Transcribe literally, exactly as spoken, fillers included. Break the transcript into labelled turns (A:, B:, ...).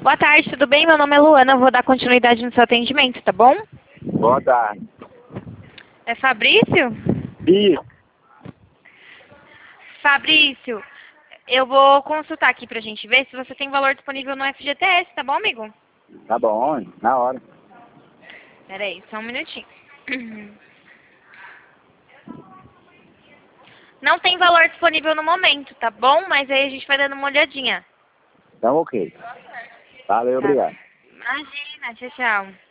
A: Boa tarde, tudo bem? Meu nome é Luana, eu vou dar continuidade no seu atendimento, tá bom?
B: Boa tarde.
A: É Fabrício?
B: Isso.
A: Fabrício, eu vou consultar aqui pra gente ver se você tem valor disponível no F G T S, tá bom, amigo?
B: Tá bom, na hora.
A: Pera aí, só um minutinho. Não tem valor disponível no momento, tá bom? Mas aí a gente vai dando uma olhadinha.
B: Então, ok. Valeu,
A: Tá.
B: obrigado.
A: Imagina, tchau, tchau.